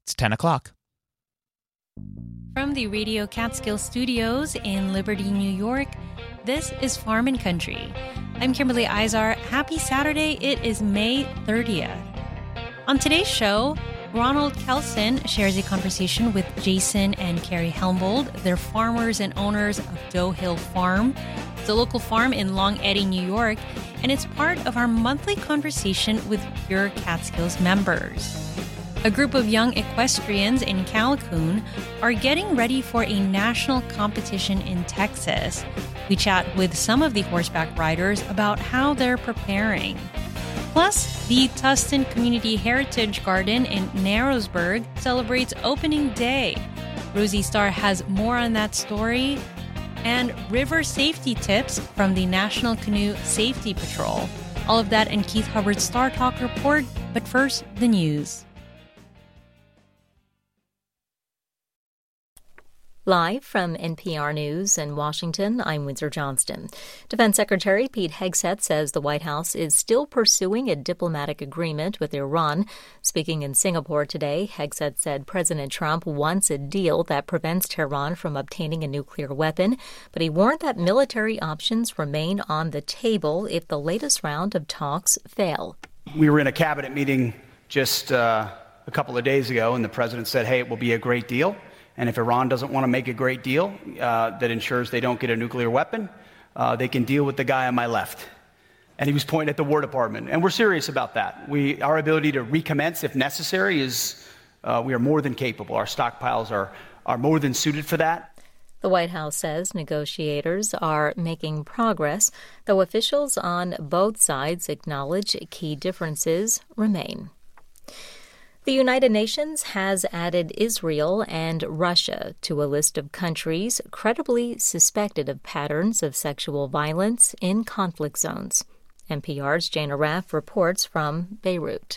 It's 10 o'clock. From the Radio Catskill Studios in Liberty, New York, this is Farm and Country. I'm Kimberly Izar. Happy Saturday. It is May 30th. On today's show, Ronald Kelson shares a conversation with Jason and Carrie Helmbold. They're farmers and owners of Doe Hill Farm. It's a local farm in Long Eddy, New York, and it's part of our monthly conversation with Pure Catskills members. A group of young equestrians in Calhoun are getting ready for a national competition in Texas. We chat with some of the horseback riders about how they're preparing. Plus, the Tustin Community Heritage Garden in Narrowsburg celebrates opening day. Rosie Starr has more on that story. And river safety tips from the National Canoe Safety Patrol. All of that and Keith Hubbard's Star Talk report. But first, the news. Live from NPR News in Washington, I'm Windsor Johnston. Defense Secretary Pete Hegseth says the White House is still pursuing a diplomatic agreement with Iran. Speaking in Singapore today, Hegseth said President Trump wants a deal that prevents Tehran from obtaining a nuclear weapon, but he warned that military options remain on the table if the latest round of talks fail. We were in a cabinet meeting just a couple of days ago, and the president said, hey, it will be a great deal. And if Iran doesn't want to make a great deal that ensures they don't get a nuclear weapon, they can deal with the guy on my left. And he was pointing at the War Department. And we're serious about that. Our ability to recommence if necessary is, we are more than capable. Our stockpiles are more than suited for that. The White House says negotiators are making progress, though officials on both sides acknowledge key differences remain. The United Nations has added Israel and Russia to a list of countries credibly suspected of patterns of sexual violence in conflict zones. NPR's Jana Raff reports from Beirut.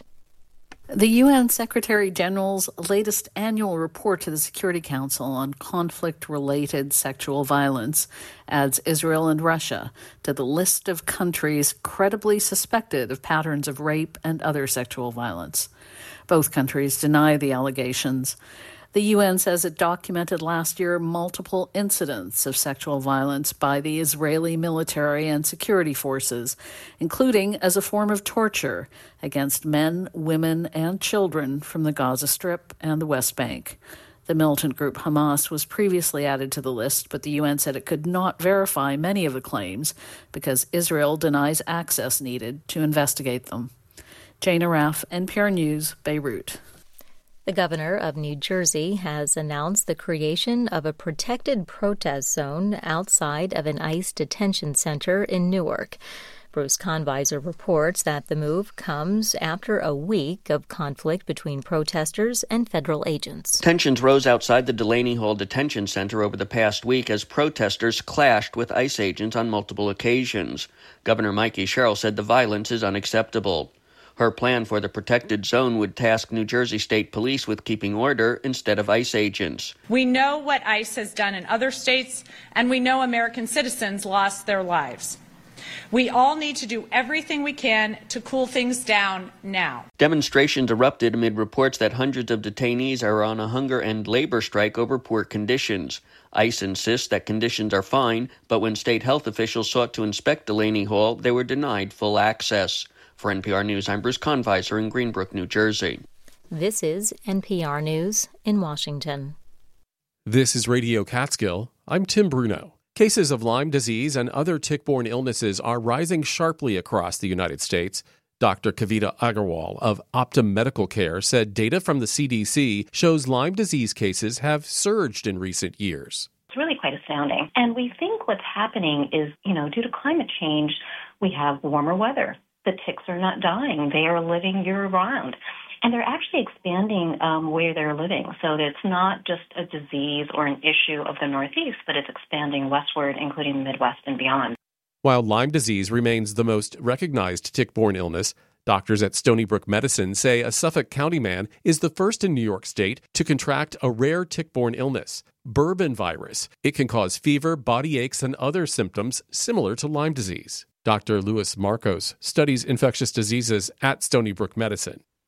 The UN Secretary-General's latest annual report to the Security Council on conflict-related sexual violence adds Israel and Russia to the list of countries credibly suspected of patterns of rape and other sexual violence. Both countries deny the allegations. The UN says it documented last year multiple incidents of sexual violence by the Israeli military and security forces, including as a form of torture against men, women, and children from the Gaza Strip and the West Bank. The militant group Hamas was previously added to the list, but the UN said it could not verify many of the claims because Israel denies access needed to investigate them. Jana Raff, NPR News, Beirut. The governor of New Jersey has announced the creation of a protected protest zone outside of an ICE detention center in Newark. Bruce Conviser reports that the move comes after a week of conflict between protesters and federal agents. Tensions rose outside the Delaney Hall Detention Center over the past week as protesters clashed with ICE agents on multiple occasions. Governor Mikey Sherrill said the violence is unacceptable. Her plan for the protected zone would task New Jersey State Police with keeping order instead of ICE agents. We know what ICE has done in other states, and we know American citizens lost their lives. We all need to do everything we can to cool things down now. Demonstrations erupted amid reports that hundreds of detainees are on a hunger and labor strike over poor conditions. ICE insists that conditions are fine, but when state health officials sought to inspect Delaney Hall, they were denied full access. For NPR News, I'm Bruce Conviser in Greenbrook, New Jersey. This is NPR News in Washington. This is Radio Catskill. I'm Tim Bruno. Cases of Lyme disease and other tick-borne illnesses are rising sharply across the United States. Dr. Kavita Agarwal of Optum Medical Care said data from the CDC shows Lyme disease cases have surged in recent years. It's really quite astounding. And we think what's happening is, due to climate change, we have warmer weather. The ticks are not dying. They are living year-round. And they're actually expanding where they're living. So it's not just a disease or an issue of the Northeast, but it's expanding westward, including the Midwest and beyond. While Lyme disease remains the most recognized tick-borne illness, doctors at Stony Brook Medicine say a Suffolk County man is the first in New York State to contract a rare tick-borne illness, Bourbon virus. It can cause fever, body aches, and other symptoms similar to Lyme disease. Dr. Louis Marcos studies infectious diseases at Stony Brook Medicine.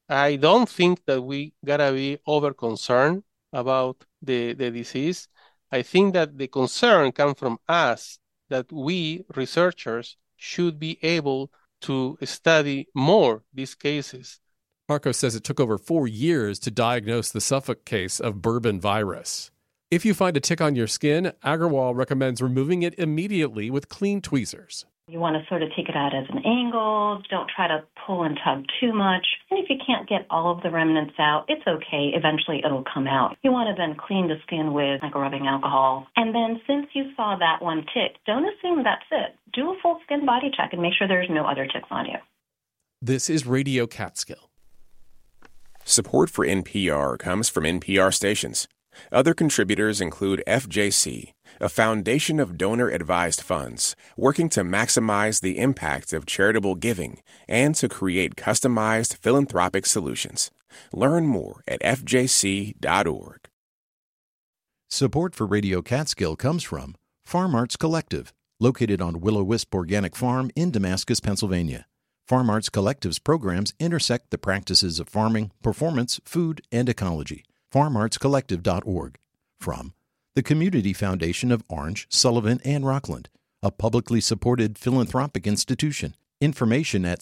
I don't think that we gotta be over concerned about the disease. I think that the concern comes from us, that we researchers should be able to study more these cases. Marco says it took over 4 years to diagnose the Suffolk case of bourbon virus. If you find a tick on your skin, Agarwal recommends removing it immediately with clean tweezers. You want to sort of take it out at an angle. Don't try to pull and tug too much. And if you can't get all of the remnants out, it's okay. Eventually it'll come out. You want to then clean the skin with like a rubbing alcohol. And then since you saw that one tick, don't assume that's it. Do a full skin body check and make sure there's no other ticks on you. This is Radio Catskill. Support for NPR comes from NPR stations. Other contributors include FJC, a foundation of donor-advised funds working to maximize the impact of charitable giving and to create customized philanthropic solutions. Learn more at fjc.org. Support for Radio Catskill comes from Farm Arts Collective, located on Willow Wisp Organic Farm in Damascus, Pennsylvania. Farm Arts Collective's programs intersect the practices of farming, performance, food, and ecology. FarmArtsCollective.org. From the Community Foundation of Orange, Sullivan, and Rockland, a publicly supported philanthropic institution. Information at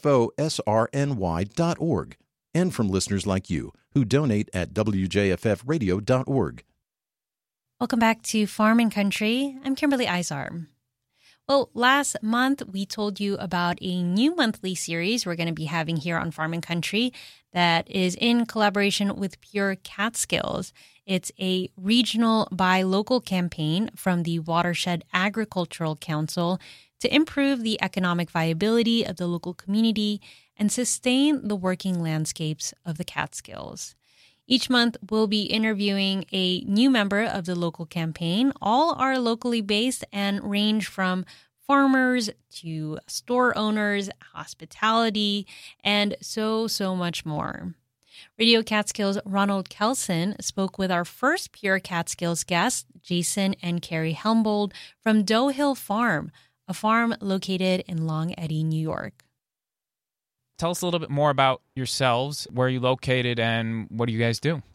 cfosrny.org. And from listeners like you who donate at wjffradio.org. Welcome back to Farm and Country. I'm Kimberly Izar. Well, last month we told you about a new monthly series we're going to be having here on Farm and Country that is in collaboration with Pure Catskills. It's a regional buy local campaign from the Watershed Agricultural Council to improve the economic viability of the local community and sustain the working landscapes of the Catskills. Each month, we'll be interviewing a new member of the local campaign. All are locally based and range from farmers to store owners, hospitality, and so much more. Radio Catskills' Ronald Kelson spoke with our first Pure Catskills guests, Jason and Carrie Helmbold from Doe Hill Farm, a farm located in Long Eddy, New York. Tell us a little bit more about yourselves. Where are you located and what do you guys do?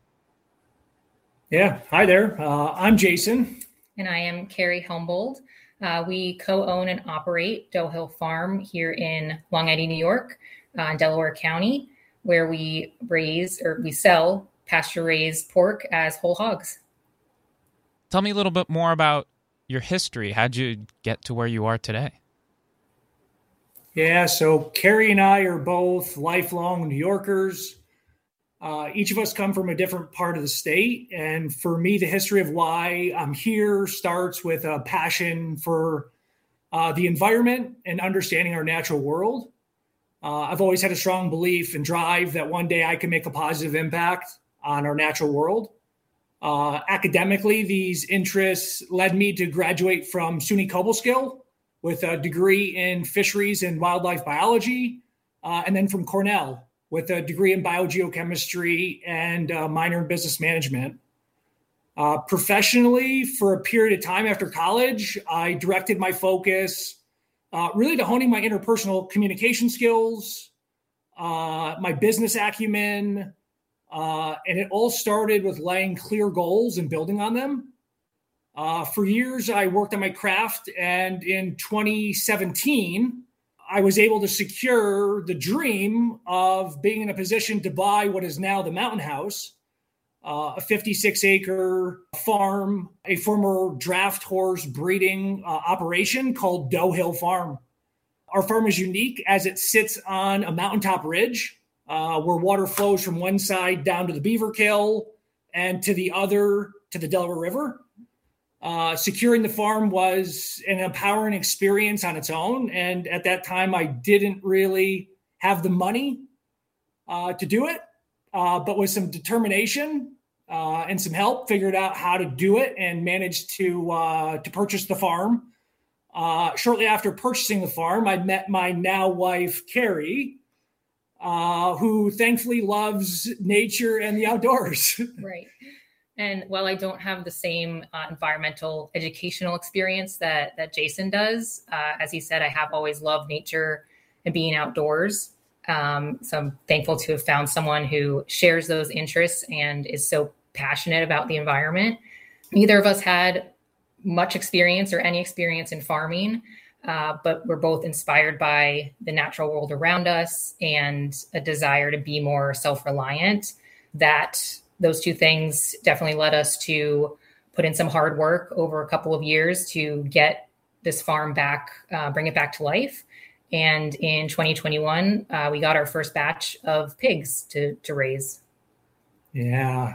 Yeah, hi there. I'm Jason. And I am Carrie Helmbold. We co-own and operate Doe Hill Farm here in Long Eddy, New York, in Delaware County, where we sell pasture-raised pork as whole hogs. Tell me a little bit more about your history. How'd you get to where you are today? Yeah, so Carrie and I are both lifelong New Yorkers. Each of us come from a different part of the state. And for me, the history of why I'm here starts with a passion for the environment and understanding our natural world. I've always had a strong belief and drive that one day I can make a positive impact on our natural world. Academically, these interests led me to graduate from SUNY Cobleskill with a degree in fisheries and wildlife biology, and then from Cornell with a degree in biogeochemistry and a minor in business management. Professionally, for a period of time after college, I directed my focus really to honing my interpersonal communication skills, my business acumen, and it all started with laying clear goals and building on them. For years, I worked on my craft, and in 2017, I was able to secure the dream of being in a position to buy what is now the Mountain House, a 56-acre farm, a former draft horse breeding operation called Doe Hill Farm. Our farm is unique as it sits on a mountaintop ridge where water flows from one side down to the Beaverkill and to the other to the Delaware River. Securing the farm was an empowering experience on its own. And at that time, I didn't really have the money to do it. But with some determination and some help, figured out how to do it and managed to purchase the farm. Shortly after purchasing the farm, I met my now wife, Carrie, who thankfully loves nature and the outdoors. Right. And while I don't have the same environmental educational experience that Jason does, as he said, I have always loved nature and being outdoors. So I'm thankful to have found someone who shares those interests and is so passionate about the environment. Neither of us had much experience or any experience in farming, but we're both inspired by the natural world around us and a desire to be more self-reliant. That those two things definitely led us to put in some hard work over a couple of years to get this farm back, bring it back to life. And in 2021, we got our first batch of pigs to raise. Yeah.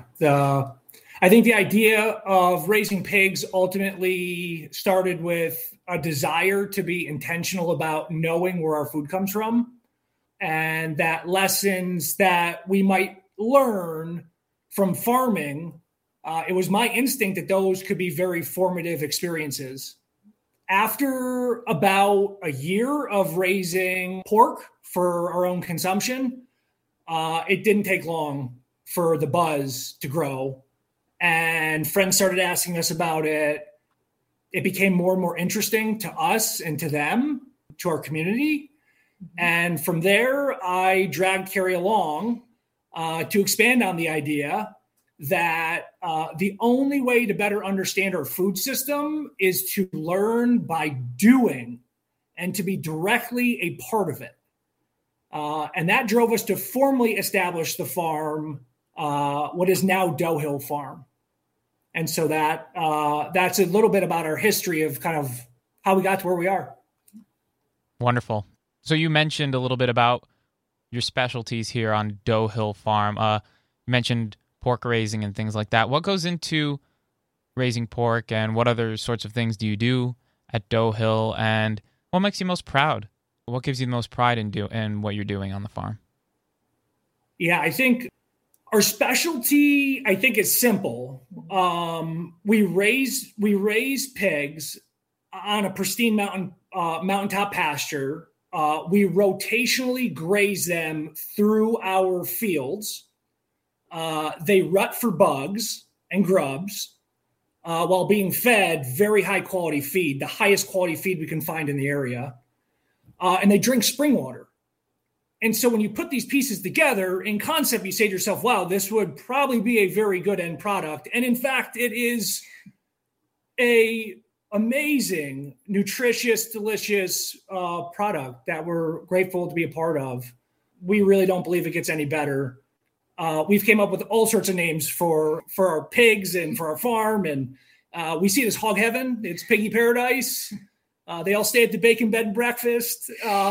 I think the idea of raising pigs ultimately started with a desire to be intentional about knowing where our food comes from, and that lessons that we might learn from farming, it was my instinct that those could be very formative experiences. After about a year of raising pork for our own consumption, it didn't take long for the buzz to grow. And friends started asking us about it. It became more and more interesting to us and to them, to our community. And from there, I dragged Carrie along to expand on the idea that the only way to better understand our food system is to learn by doing and to be directly a part of it. And that drove us to formally establish the farm, what is now Doe Hill Farm. And so that's a little bit about our history of kind of how we got to where we are. Wonderful. So you mentioned a little bit about your specialties here on Doe Hill Farm. You mentioned pork raising and things like that. What goes into raising pork, and what other sorts of things do you do at Doe Hill, and what makes you most proud? What gives you the most pride in what you're doing on the farm? Yeah, I think our specialty, I think, is simple. We raise pigs on a pristine mountaintop pasture. We rotationally graze them through our fields. They rut for bugs and grubs while being fed very high quality feed, the highest quality feed we can find in the area. And they drink spring water. And so when you put these pieces together, in concept, you say to yourself, wow, this would probably be a very good end product. And in fact, it is a amazing, nutritious, delicious product that we're grateful to be a part of. We really don't believe it gets any better. We've came up with all sorts of names for our pigs and for our farm. And we see it as hog heaven. It's piggy paradise. They all stay at the bacon bed and breakfast.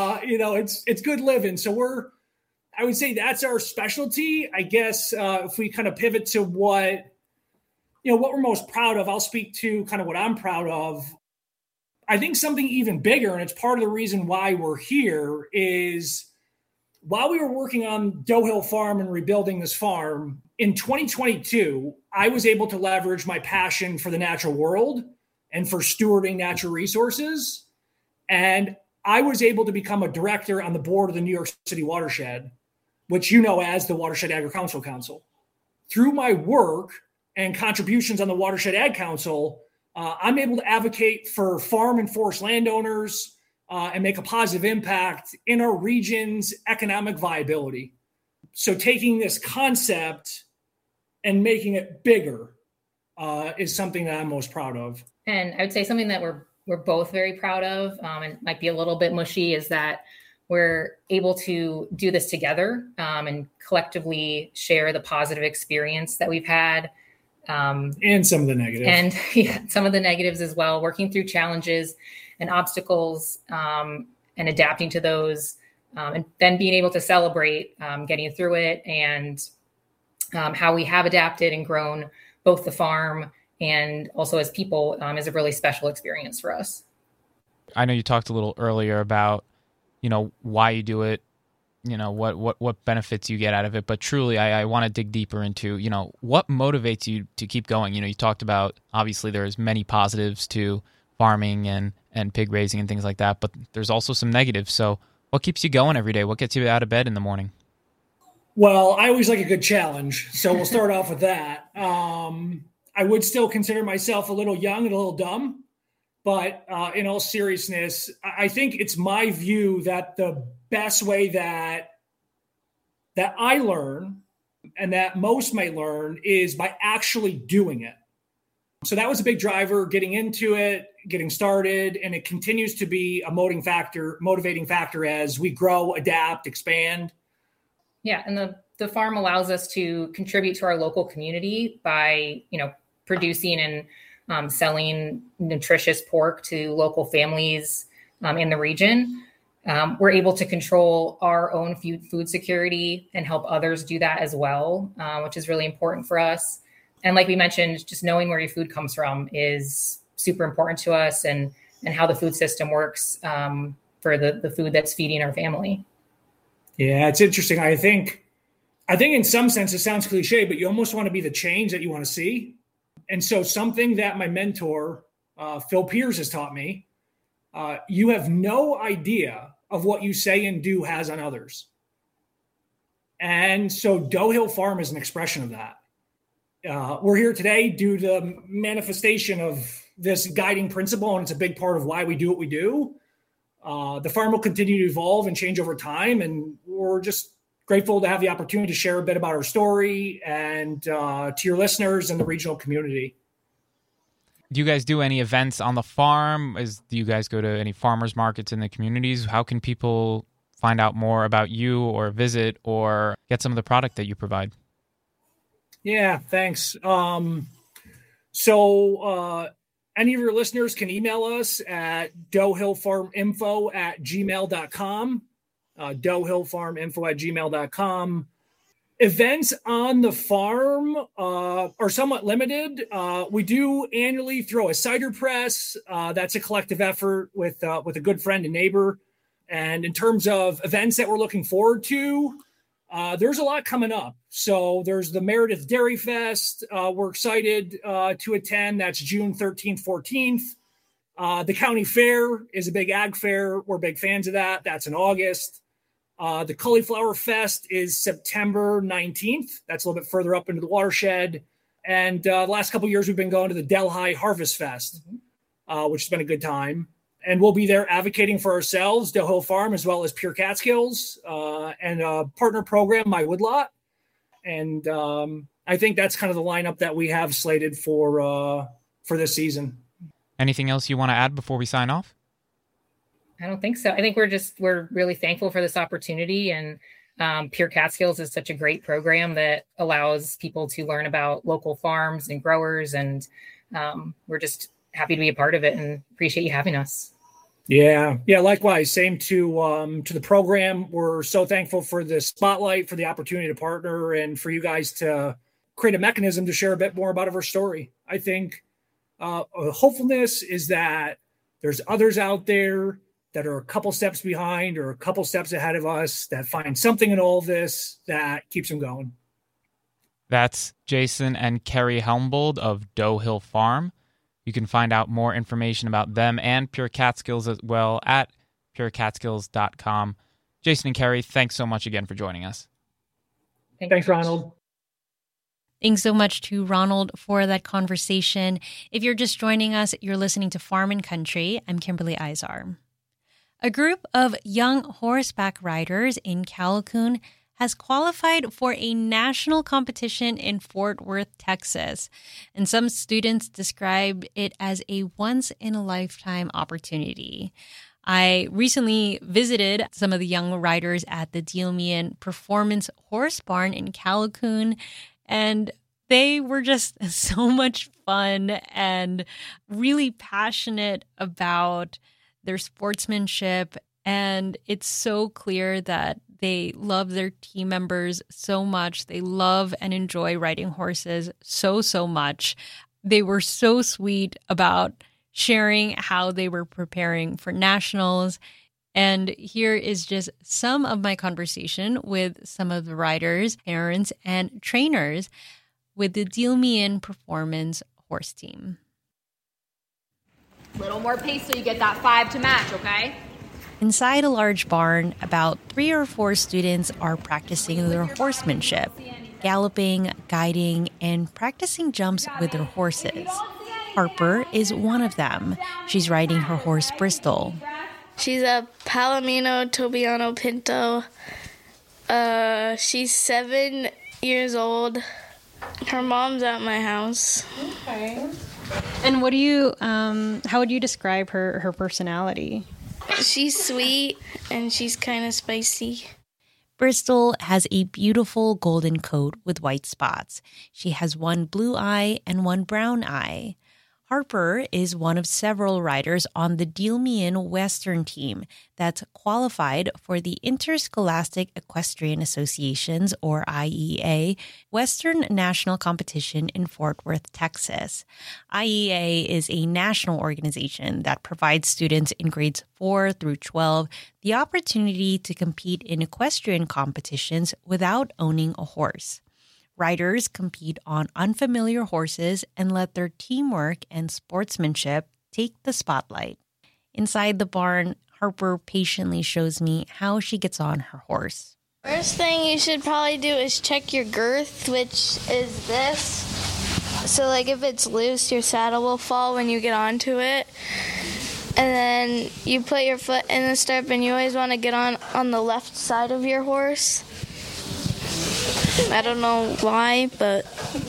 It's good living. So I would say that's our specialty. I guess if we kind of pivot to what we're most proud of, I'll speak to kind of what I'm proud of. I think something even bigger, and it's part of the reason why we're here, is while we were working on Doe Hill Farm and rebuilding this farm, in 2022, I was able to leverage my passion for the natural world and for stewarding natural resources. And I was able to become a director on the board of the New York City Watershed, which you know as the Watershed Agricultural Council. Through my work and contributions on the Watershed Ag Council, I'm able to advocate for farm and forest landowners and make a positive impact in our region's economic viability. So taking this concept and making it bigger is something that I'm most proud of. And I would say something that we're both very proud of, and might be a little bit mushy, is that we're able to do this together and collectively share the positive experience that we've had. And some of the negatives. And some of the negatives as well, working through challenges and obstacles and adapting to those, and then being able to celebrate getting through it, and how we have adapted and grown both the farm and also as people is a really special experience for us. I know you talked a little earlier about, why you do it, what benefits you get out of it. But truly, I want to dig deeper into, what motivates you to keep going? You talked about, obviously, there's many positives to farming and pig raising and things like that, but there's also some negatives. So what keeps you going every day? What gets you out of bed in the morning? Well, I always like a good challenge. So we'll start off with that. I would still consider myself a little young and a little dumb, but in all seriousness, I think it's my view that the best way that that I learn and that most may learn is by actually doing it. So that was a big driver, getting into it, getting started, and it continues to be a motivating factor as we grow, adapt, expand. Yeah, and the farm allows us to contribute to our local community by, producing and selling nutritious pork to local families in the region. We're able to control our own food security and help others do that as well, which is really important for us. And like we mentioned, just knowing where your food comes from is super important to us, and how the food system works for the food that's feeding our family. Yeah, it's interesting. I think in some sense it sounds cliche, but you almost want to be the change that you want to see. And so something that my mentor, Phil Peers, has taught me, you have no idea of what you say and do has on others. And so Doe Hill Farm is an expression of that. We're here today due to the manifestation of this guiding principle, and it's a big part of why we do what we do. The farm will continue to evolve and change over time, and we're just grateful to have the opportunity to share a bit about our story and to your listeners and the regional community. Do you guys do any events on the farm? Do you guys go to any farmers markets in the communities? How can people find out more about you or visit or get some of the product that you provide? Yeah, thanks. So any of your listeners can email us at doehillfarminfo@gmail.com, doehillfarminfo@gmail.com. Events on the farm are somewhat limited. We do annually throw a cider press. That's a collective effort with a good friend and neighbor. And in terms of events that we're looking forward to, there's a lot coming up. So there's the Meredith Dairy Fest. We're excited to attend. That's June 13th, 14th. The county fair is a big ag fair. We're big fans of that. That's in August. The Cauliflower Fest is September 19th. That's a little bit further up into the watershed. And the last couple of years, we've been going to the Delhi Harvest Fest, which has been a good time. And we'll be there advocating for ourselves, Doe Hill Farm, as well as Pure Catskills, and a partner program, My Woodlot. And I think that's kind of the lineup that we have slated for this season. Anything else you want to add before we sign off? I don't think so. I think we're really thankful for this opportunity, and Pure Catskills is such a great program that allows people to learn about local farms and growers, and we're just happy to be a part of it and appreciate you having us. Yeah, likewise. Same to the program. We're so thankful for the spotlight, for the opportunity to partner, and for you guys to create a mechanism to share a bit more about our story. I think hopefulness is that there's others out there that are a couple steps behind or a couple steps ahead of us that find something in all this that keeps them going. That's Jason and Kerry Helmbold of Doe Hill Farm. You can find out more information about them and Pure Catskills as well at purecatskills.com. Jason and Kerry, thanks so much again for joining us. Thanks, Ronald. Thanks so much to Ronald for that conversation. If you're just joining us, you're listening to Farm and Country. I'm Kimberly Izar. A group of young horseback riders in Calhoun has qualified for a national competition in Fort Worth, Texas. And some students describe it as a once-in-a-lifetime opportunity. I recently visited some of the young riders at the Dealmian Performance Horse Barn in Calhoun, and they were just so much fun and really passionate about their sportsmanship. And it's so clear that they love their team members so much. They love and enjoy riding horses so much. They were so sweet about sharing how they were preparing for nationals. And here is just some of my conversation with some of the riders, parents, and trainers with the Dealmian Performance Horse Team. Little more pace so you get that 5 to match, okay? Inside a large barn, about 3 or 4 students are practicing their horsemanship, galloping, guiding, and practicing jumps with their horses. Harper is one of them. She's riding her horse, Bristol. She's a Palomino Tobiano Pinto, She's 7 years old. Her mom's at my house. Okay. And what do you, how would you describe her personality? She's sweet and she's kind of spicy. Bristol has a beautiful golden coat with white spots. She has one blue eye and one brown eye. Harper is one of several riders on the Deal Me In Western team that's qualified for the Interscholastic Equestrian Association's, or IEA, Western National Competition in Fort Worth, Texas. IEA is a national organization that provides students in grades 4 through 12 the opportunity to compete in equestrian competitions without owning a horse. Riders compete on unfamiliar horses and let their teamwork and sportsmanship take the spotlight. Inside the barn, Harper patiently shows me how she gets on her horse. First thing you should probably do is check your girth, which is this. So, like, if it's loose, your saddle will fall when you get onto it. And then you put your foot in the stirrup, and you always want to get on the left side of your horse. I don't know why, but...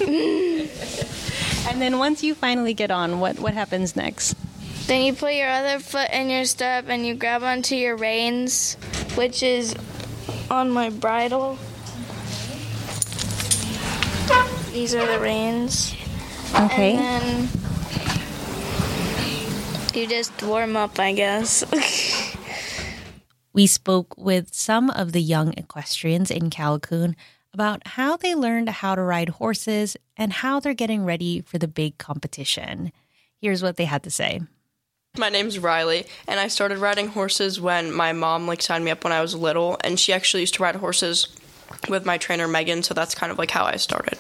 And then once you finally get on, what happens next? Then you put your other foot in your stirrup and you grab onto your reins, which is on my bridle. These are the reins. Okay. And then you just warm up, I guess. We spoke with some of the young equestrians in Callicoon about how they learned how to ride horses and how they're getting ready for the big competition. Here's what they had to say. My name's Riley, and I started riding horses when my mom signed me up when I was little, and she actually used to ride horses with my trainer Megan, so that's kind of how I started.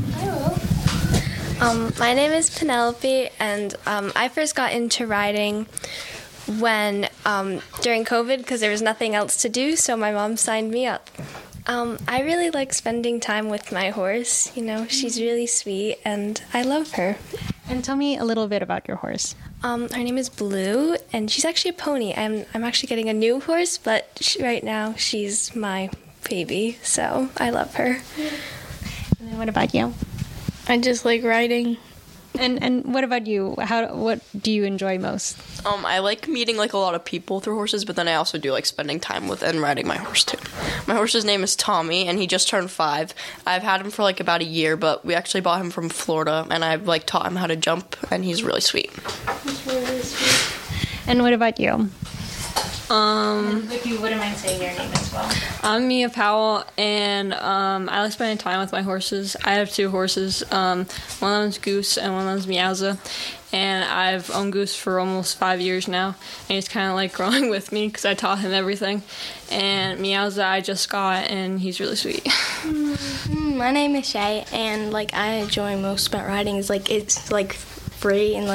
My name is Penelope, and I first got into riding when during COVID because there was nothing else to do, so my mom signed me up. I really like spending time with my horse. You know, she's really sweet, and I love her. And tell me a little bit about your horse. Her name is Blue, and she's actually a pony. I'm actually getting a new horse, but right now she's my baby, so I love her. And then what about you? I just like riding. And what about you? What do you enjoy most? I like meeting a lot of people through horses, but then I also do like spending time with and riding my horse too. My horse's name is Tommy, and he just turned 5. I've had him for about a year, but we actually bought him from Florida, and I've taught him how to jump, and he's really sweet. He's really sweet. And what about you? If you wouldn't mind saying your name as well. I'm Mia Powell, and I like spending time with my horses. I have 2 horses. One of them's Goose, and one of them's Meowza. And I've owned Goose for almost 5 years now, and he's kind of growing with me because I taught him everything. And Meowza I just got, and he's really sweet. My name is Shay, and I enjoy most about riding is it's free, and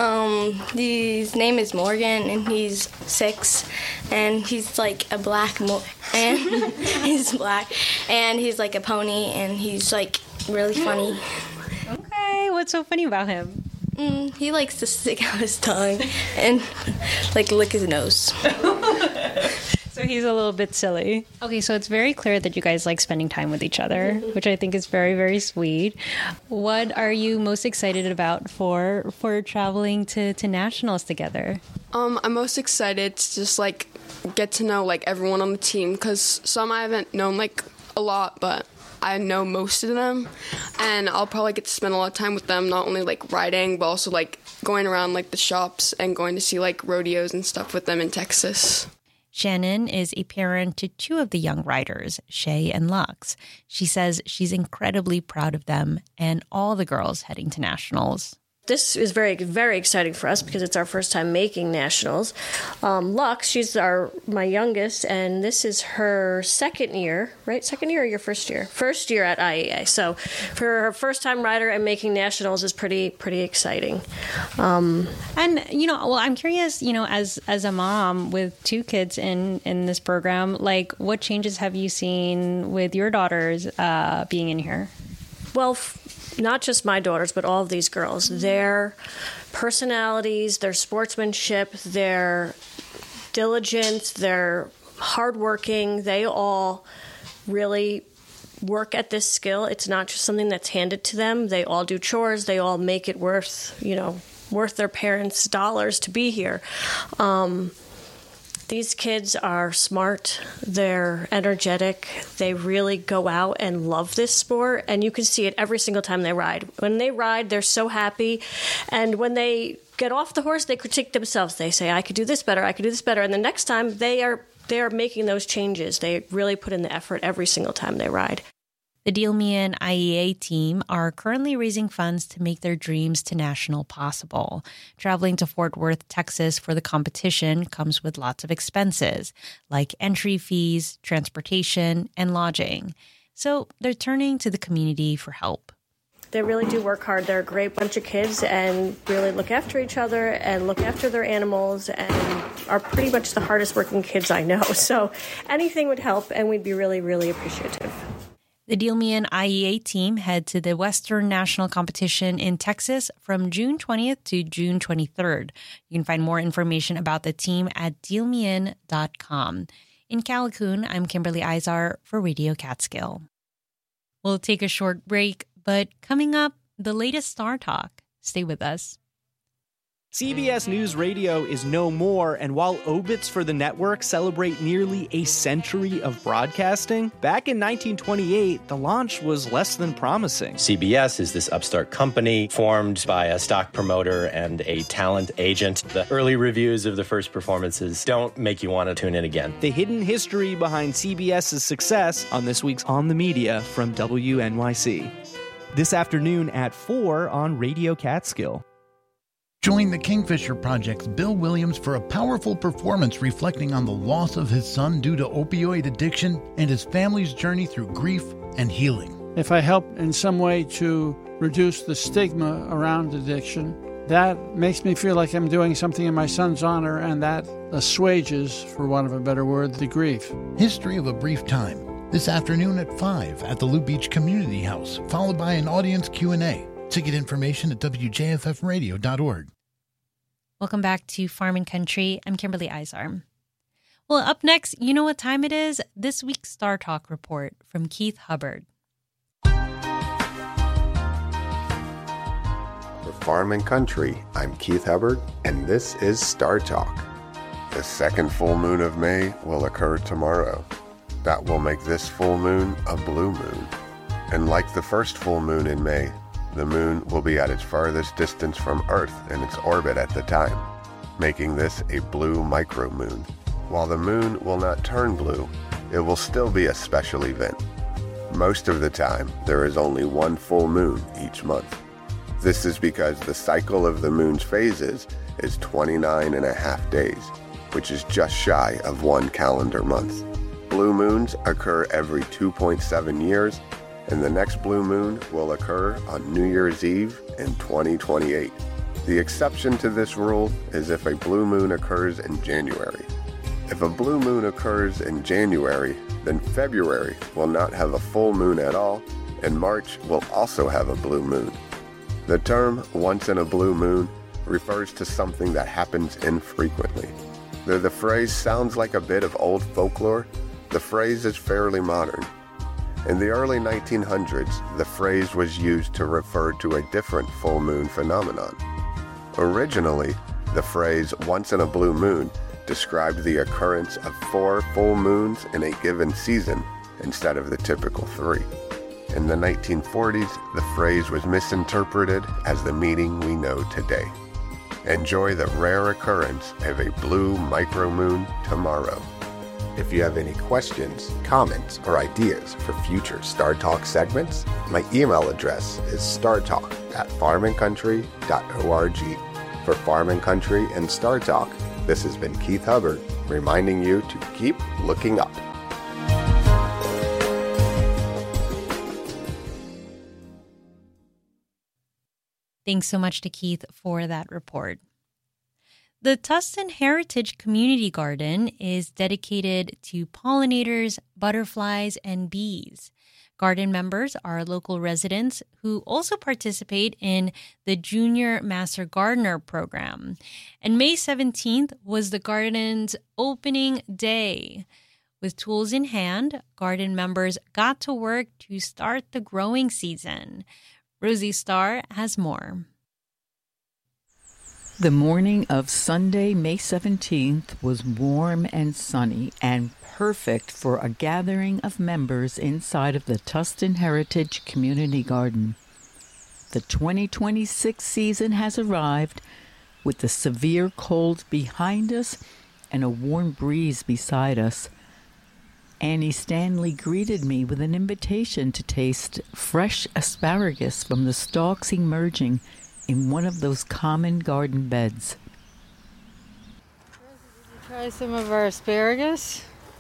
his name is Morgan, and he's 6, and he's a black and he's black, and he's a pony, and he's really funny. Okay, what's so funny about him? He likes to stick out his tongue and lick his nose. So he's a little bit silly. Okay, so it's very clear that you guys like spending time with each other, which I think is very, very sweet. What are you most excited about for traveling to nationals together? I'm most excited to just get to know everyone on the team, because some I haven't known a lot, but I know most of them, and I'll probably get to spend a lot of time with them, not only riding, but also going around the shops and going to see rodeos and stuff with them in Texas. Shannon is a parent to 2 of the young riders, Shay and Lux. She says she's incredibly proud of them and all the girls heading to nationals. This is very, very exciting for us because it's our first time making nationals. Lux, she's my youngest, and this is her 2nd year, right? 2nd year or your 1st year? 1st year at IEA. So for her first time rider and making nationals is pretty exciting. And I'm curious, as a mom with 2 kids in this program, what changes have you seen with your daughters being in here? Well, not just my daughters, but all of these girls. Their personalities, their sportsmanship, their diligence, their hardworking, they all really work at this skill. It's not just something that's handed to them. They all do chores. They all make it worth their parents' dollars to be here. These kids are smart. They're energetic. They really go out and love this sport, and you can see it every single time they ride. When they ride, they're so happy, and when they get off the horse, they critique themselves. They say, I could do this better, I could do this better, and the next time they are making those changes. They really put in the effort every single time they ride. The Deal Me In IEA team are currently raising funds to make their dreams to national possible. Traveling to Fort Worth, Texas for the competition comes with lots of expenses, like entry fees, transportation, and lodging. So they're turning to the community for help. They really do work hard. They're a great bunch of kids and really look after each other and look after their animals and are pretty much the hardest working kids I know. So anything would help, and we'd be really, really appreciative. The Deal Me In IEA team head to the Western National Competition in Texas from June 20th to June 23rd. You can find more information about the team at dealmein.com. In Callicoon, I'm Kimberly Izar for Radio Catskill. We'll take a short break, but coming up, the latest Star Talk. Stay with us. CBS News Radio is no more, and while obits for the network celebrate nearly a century of broadcasting, back in 1928, the launch was less than promising. CBS is this upstart company formed by a stock promoter and a talent agent. The early reviews of the first performances don't make you want to tune in again. The hidden history behind CBS's success on this week's On the Media from WNYC. This afternoon at 4 on Radio Catskill. Join the Kingfisher Project's Bill Williams for a powerful performance reflecting on the loss of his son due to opioid addiction and his family's journey through grief and healing. If I help in some way to reduce the stigma around addiction, that makes me feel like I'm doing something in my son's honor, and that assuages, for want of a better word, the grief. History of a Brief Time, this afternoon at 5 at the Lou Beach Community House, followed by an audience Q&A. Ticket information at WJFFradio.org. Welcome back to Farm and Country. I'm Kimberly Izar. Well, up next, you know what time it is? This week's Star Talk report from Keith Hubbard. For Farm and Country, I'm Keith Hubbard, and this is Star Talk. The second full moon of May will occur tomorrow. That will make this full moon a blue moon. And like the first full moon in May, the moon will be at its farthest distance from Earth in its orbit at the time, making this a blue micromoon. While the moon will not turn blue, it will still be a special event. Most of the time, there is only one full moon each month. This is because the cycle of the moon's phases is 29.5 days, which is just shy of one calendar month. Blue moons occur every 2.7 years, and the next blue moon will occur on New Year's Eve in 2028. The exception to this rule is if a blue moon occurs in January. If a blue moon occurs in January, then February will not have a full moon at all, and March will also have a blue moon. The term once in a blue moon refers to something that happens infrequently. Though the phrase sounds like a bit of old folklore, the phrase is fairly modern. In the early 1900s, the phrase was used to refer to a different full moon phenomenon. Originally, the phrase once in a blue moon described the occurrence of 4 full moons in a given season instead of the typical 3. In the 1940s, the phrase was misinterpreted as the meaning we know today. Enjoy the rare occurrence of a blue micromoon tomorrow. If you have any questions, comments, or ideas for future Star Talk segments, my email address is startalk@farmandcountry.org. For Farm and Country and Star Talk, this has been Keith Hubbard, reminding you to keep looking up. Thanks so much to Keith for that report. The Tustin Heritage Community Garden is dedicated to pollinators, butterflies, and bees. Garden members are local residents who also participate in the Junior Master Gardener program. And May 17th was the garden's opening day. With tools in hand, garden members got to work to start the growing season. Rosie Starr has more. The morning of Sunday, May 17th, was warm and sunny and perfect for a gathering of members inside of the Tustin Heritage Community Garden. The 2026 season has arrived with the severe cold behind us and a warm breeze beside us. Annie Stanley greeted me with an invitation to taste fresh asparagus from the stalks emerging in one of those common garden beds. Try some of our asparagus.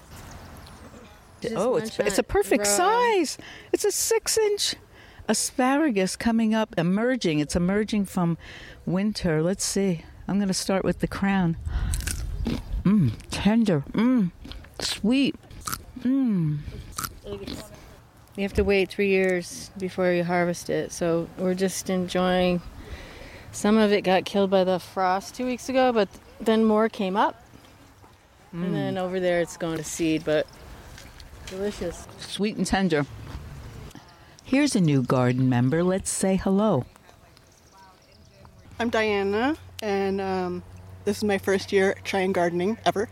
Oh, it's a perfect size. It's a 6-inch asparagus coming up, emerging. It's emerging from winter. Let's see. I'm going to start with the crown. Tender. Sweet. You have to wait 3 years before you harvest it, so we're just enjoying. Some of it got killed by the frost 2 weeks ago, but then more came up. And then over there it's going to seed, but delicious. Sweet and tender. Here's a new garden member. Let's say hello. I'm Diana, and this is my first year trying gardening ever.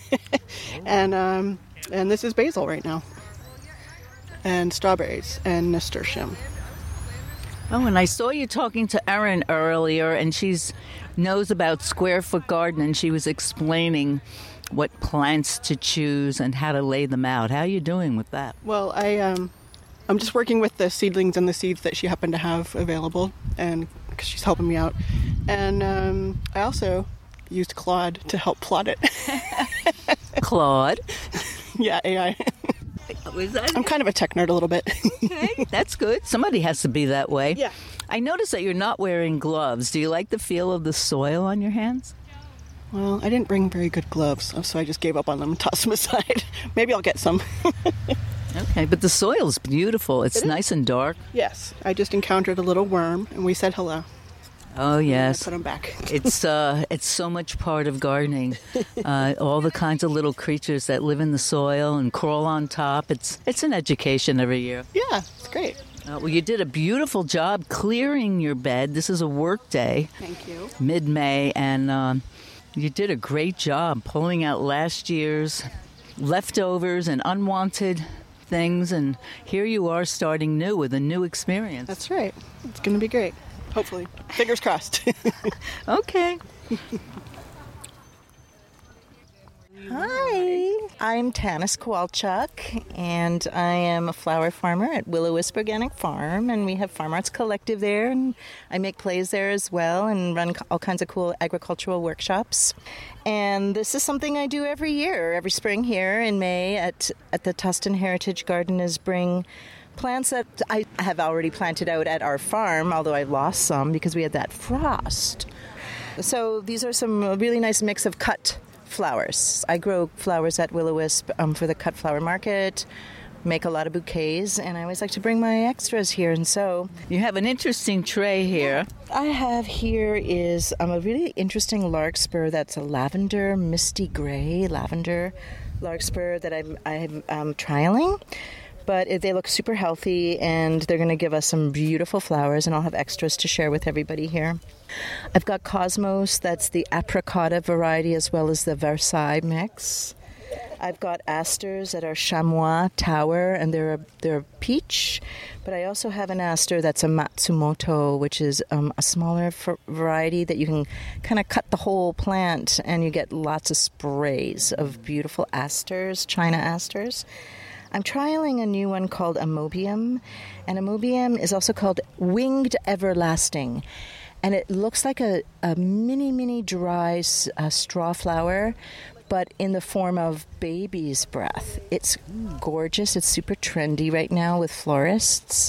And this is basil right now. And strawberries and nasturtium. Oh, and I saw you talking to Erin earlier, and she knows about square foot garden, and she was explaining what plants to choose and how to lay them out. How are you doing with that? Well, I'm just working with the seedlings and the seeds that she happened to have available, and because she's helping me out. And I also used Claude to help plot it. Claude? Yeah, AI. I'm kind of a tech nerd a little bit. Okay, that's good. Somebody has to be that way. Yeah. I noticed that you're not wearing gloves. Do you like the feel of the soil on your hands? Well, I didn't bring very good gloves, so I just gave up on them and tossed them aside. Maybe I'll get some. Okay, but the soil's beautiful. It's nice and dark. Yes, I just encountered a little worm, and we said hello. Oh, yes. I put them back. It's so much part of gardening. All the kinds of little creatures that live in the soil and crawl on top. It's an education every year. Yeah, it's great. Well, you did a beautiful job clearing your bed. This is a work day. Thank you. Mid-May, and you did a great job pulling out last year's leftovers and unwanted things, and here you are starting new with a new experience. That's right. It's going to be great. Hopefully. Fingers crossed. Okay. Hi, I'm Tanis Kowalchuk, and I am a flower farmer at Willow-Wisp Organic Farm, and we have Farm Arts Collective there, and I make plays there as well and run all kinds of cool agricultural workshops. And this is something I do every year, every spring here in May at the Tustin Heritage Garden, is bring plants that I have already planted out at our farm, although I lost some because we had that frost. So these are some really nice mix of cut flowers. I grow flowers at Willow-Wisp for the cut flower market, make a lot of bouquets, and I always like to bring my extras here. And so you have an interesting tray here. I have here is a really interesting larkspur that's a lavender, misty gray lavender larkspur that I'm trialing. But they look super healthy, and they're going to give us some beautiful flowers, and I'll have extras to share with everybody here. I've got Cosmos, that's the apricota variety, as well as the Versailles mix. I've got asters that are chamois tower, and they're peach. But I also have an aster that's a Matsumoto, which is a smaller variety that you can kind of cut the whole plant, and you get lots of sprays of beautiful asters, China asters. I'm trialing a new one called Amobium, and Amobium is also called Winged Everlasting, and it looks like a mini dry straw flower, but in the form of baby's breath. It's gorgeous. It's super trendy right now with florists.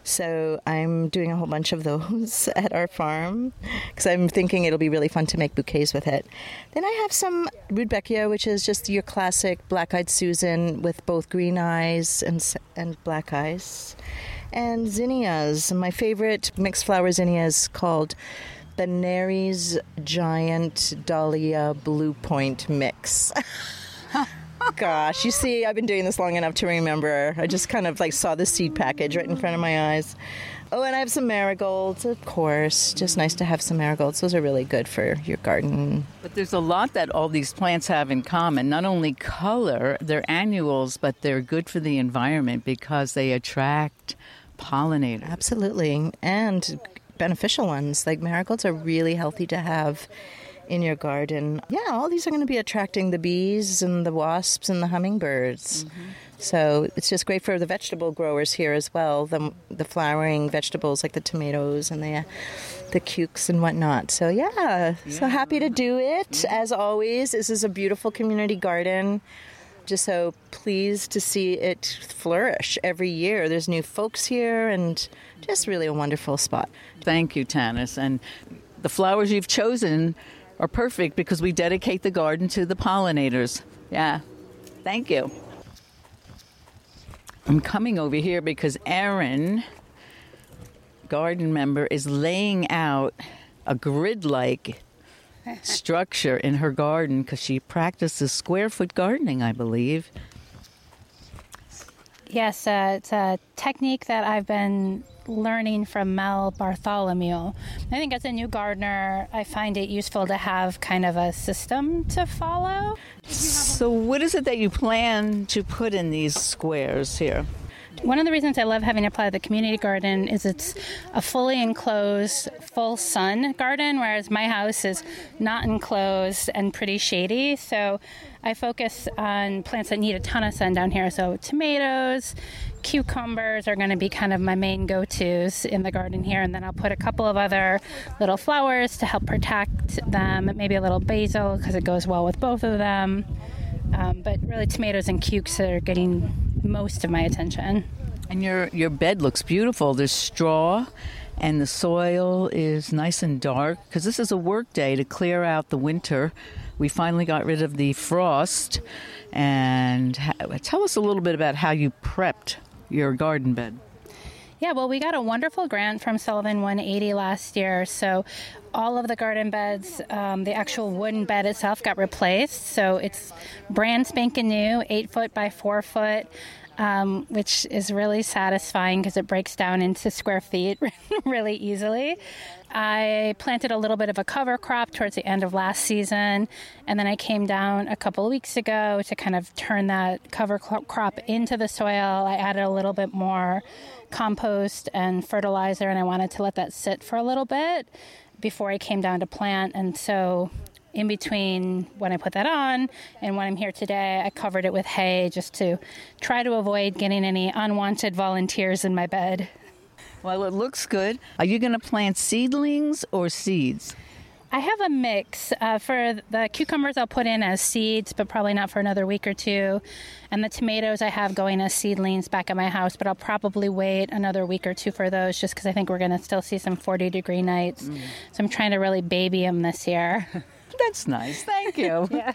So I'm doing a whole bunch of those at our farm because I'm thinking it'll be really fun to make bouquets with it. Then I have some Rudbeckia, which is just your classic black-eyed Susan with both green eyes and black eyes. And zinnias. My favorite mixed flower zinnia is called Benary's Giant Dahlia Blue Point Mix. gosh. You see, I've been doing this long enough to remember. I just kind of like saw the seed package right in front of my eyes. Oh, and I have some marigolds, of course. Just nice to have some marigolds. Those are really good for your garden. But there's a lot that all these plants have in common. Not only color, they're annuals, but they're good for the environment because they attract pollinators. Absolutely. And beneficial ones. Like marigolds are really healthy to have in your garden. Yeah, all these are going to be attracting the bees and the wasps and the hummingbirds. So it's just great for the vegetable growers here as well, the flowering vegetables like the tomatoes and the cukes and whatnot. So yeah, so happy to do it. As always, this is a beautiful community garden. Just so pleased to see it flourish every year. There's new folks here and just really a wonderful spot. Thank you, Tanis. And the flowers you've chosen are perfect because we dedicate the garden to the pollinators. Yeah, thank you. I'm coming over here because Erin, garden member, is laying out a grid-like structure in her garden because she practices square-foot gardening, I believe. Yes, it's a technique that I've been learning from Mel Bartholomew. I think as a new gardener, I find it useful to have kind of a system to follow. So what is it that you plan to put in these squares here? One of the reasons I love having applied the community garden is it's a fully enclosed, full sun garden, whereas my house is not enclosed and pretty shady. So I focus on plants that need a ton of sun down here. So tomatoes, cucumbers are going to be kind of my main go-tos in the garden here. And then I'll put a couple of other little flowers to help protect them, maybe a little basil because it goes well with both of them. But really tomatoes and cukes are getting most of my attention. And your bed looks beautiful. There's straw and the soil is nice and dark because this is a work day to clear out the winter. We finally got rid of the frost. And tell us a little bit about how you prepped your garden bed. Yeah, well, we got a wonderful grant from Sullivan 180 last year. So all of the garden beds, the actual wooden bed itself got replaced. So it's brand spanking new, 8 foot by 4 foot, which is really satisfying because it breaks down into square feet really easily. I planted a little bit of a cover crop towards the end of last season, and then I came down a couple of weeks ago to kind of turn that cover crop into the soil. I added a little bit more compost and fertilizer, and I wanted to let that sit for a little bit before I came down to plant. And so in between when I put that on and when I'm here today, I covered it with hay just to try to avoid getting any unwanted volunteers in my bed. Well, it looks good. Are you going to plant seedlings or seeds? I have a mix. For the cucumbers, I'll put in as seeds, but probably not for another week or two. And the tomatoes I have going as seedlings back at my house, but I'll probably wait another week or two for those just because I think we're going to still see some 40-degree nights. So I'm trying to really baby them this year. That's nice. Thank you. Yeah.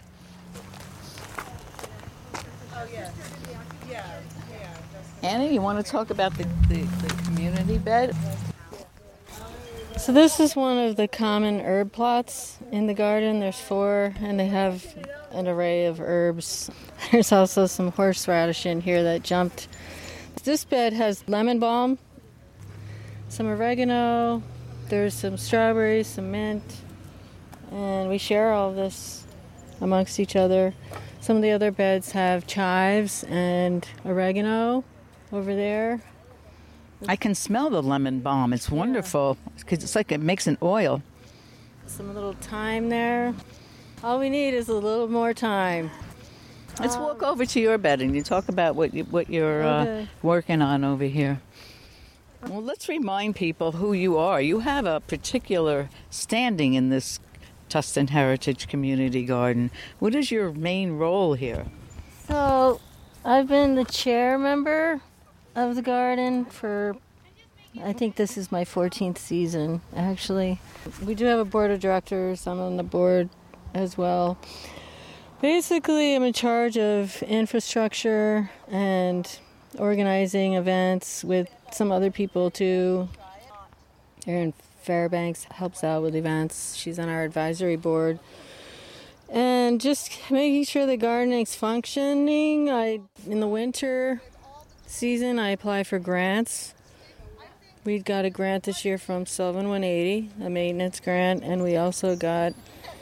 Annie, you want to talk about the community bed? So this is one of the common herb plots in the garden. There's 4, and they have an array of herbs. There's also some horseradish in here that jumped. This bed has lemon balm, some oregano, there's some strawberries, some mint, and we share all of this amongst each other. Some of the other beds have chives and oregano over there. I can smell the lemon balm. It's wonderful because it's like it makes an oil. Some little thyme there. All we need is a little more time. Let's walk over to your bed and you talk about what you're working on over here. Well, let's remind people who you are. You have a particular standing in this Tustin Heritage Community Garden. What is your main role here? So, I've been the chair member of the garden for, I think this is my 14th season, actually. We do have a board of directors. I'm on the board as well. Basically, I'm in charge of infrastructure and organizing events with some other people too. Erin Fairbanks helps out with events. She's on our advisory board. And just making sure the gardening's functioning. In the winter season, I apply for grants. We got a grant this year from Sylvan 180, a maintenance grant, and we also got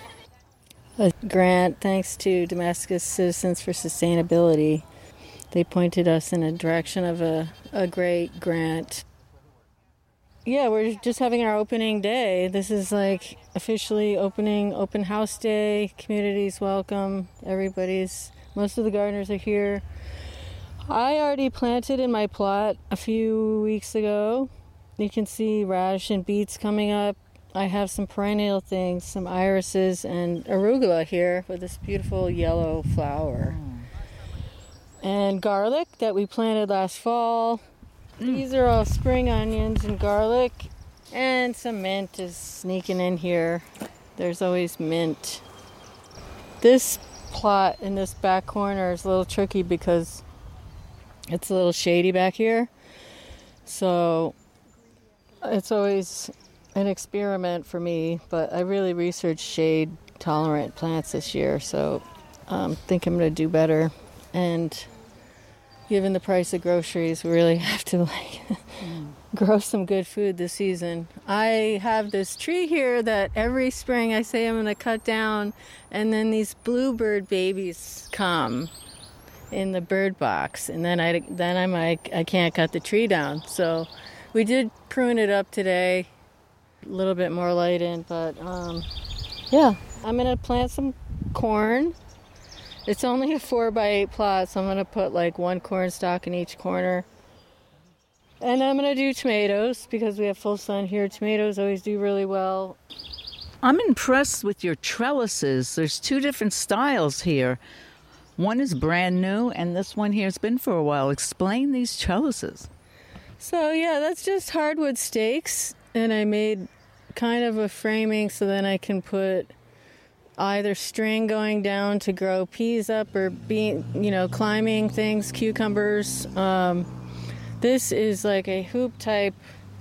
a grant thanks to Damascus Citizens for Sustainability. They pointed us in a direction of a great grant. Yeah, we're just having our opening day. This is like officially open house day. Community's welcome. Most of the gardeners are here. I already planted in my plot a few weeks ago. You can see radish and beets coming up. I have some perennial things, some irises and arugula here with this beautiful yellow flower. And garlic that we planted last fall. These are all spring onions and garlic. And some mint is sneaking in here. There's always mint. This plot in this back corner is a little tricky because it's a little shady back here. So it's always an experiment for me, but I really researched shade-tolerant plants this year, so I think I'm going to do better. And given the price of groceries, we really have to grow some good food this season. I have this tree here that every spring I say I'm going to cut down, and then these bluebird babies come in the bird box, and then I'm like, I can't cut the tree down. So we did prune it up today, a little bit more light in, but yeah, I'm going to plant some corn. It's only a 4x8 plot, so I'm going to put like one corn stalk in each corner. And I'm going to do tomatoes because we have full sun here. Tomatoes always do really well. I'm impressed with your trellises. There's two different styles here. One is brand new, and this one here has been for a while. Explain these trellises. So yeah, that's just hardwood stakes, and I made kind of a framing so then I can put either string going down to grow peas up or climbing things, cucumbers. This is like a hoop type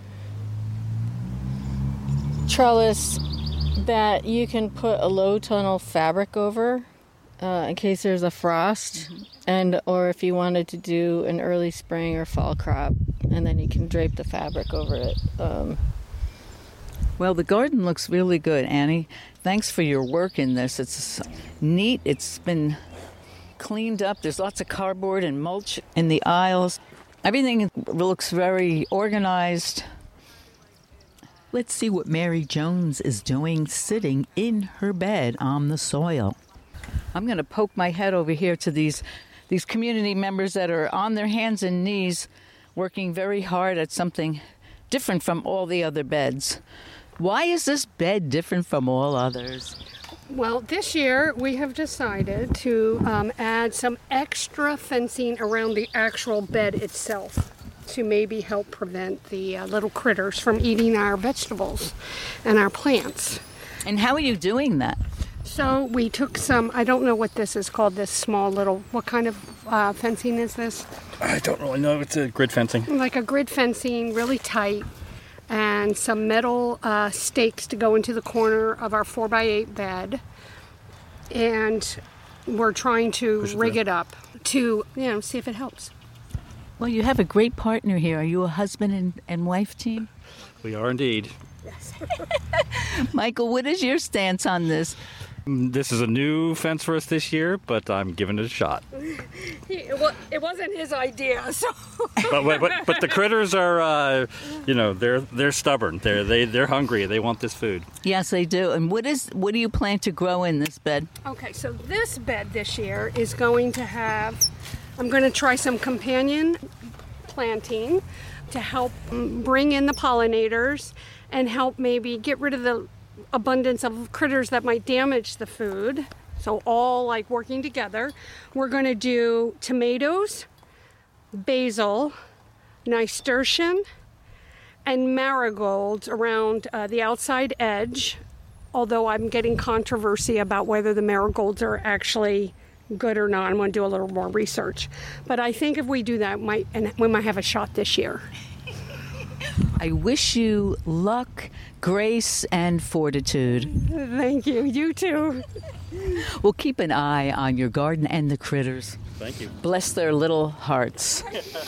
trellis that you can put a low tunnel fabric over in case there's a frost, or if you wanted to do an early spring or fall crop, and then you can drape the fabric over it. Well, the garden looks really good, Annie. Thanks for your work in this. It's neat. It's been cleaned up. There's lots of cardboard and mulch in the aisles. Everything looks very organized. Let's see what Mary Jones is doing sitting in her bed on the soil. I'm going to poke my head over here to these community members that are on their hands and knees working very hard at something different from all the other beds. Why is this bed different from all others? Well, this year we have decided to add some extra fencing around the actual bed itself to maybe help prevent the little critters from eating our vegetables and our plants. And how are you doing that? So we took some, I don't know what this is called, this small little, what kind of fencing is this? I don't really know. It's a grid fencing. Like a grid fencing, really tight. And some metal stakes to go into the corner of our 4x8 bed. And we're trying to rig it up to, see if it helps. Well, you have a great partner here. Are you a husband and wife team? We are indeed. Yes. Michael, what is your stance on this? This is a new fence for us this year, but I'm giving it a shot. It wasn't his idea, so. but the critters are, they're stubborn. They're hungry. They want this food. Yes, they do. And what do you plan to grow in this bed? Okay, so this bed this year is going to have. I'm going to try some companion planting to help bring in the pollinators and help maybe get rid of the abundance of critters that might damage the food. So all like working together. We're going to do tomatoes, basil, nasturtium, and marigolds around the outside edge. Although I'm getting controversy about whether the marigolds are actually good or not. I'm going to do a little more research. But I think if we do that, we might have a shot this year. I wish you luck, grace, and fortitude. Thank you. You too. We'll keep an eye on your garden and the critters. Thank you. Bless their little hearts.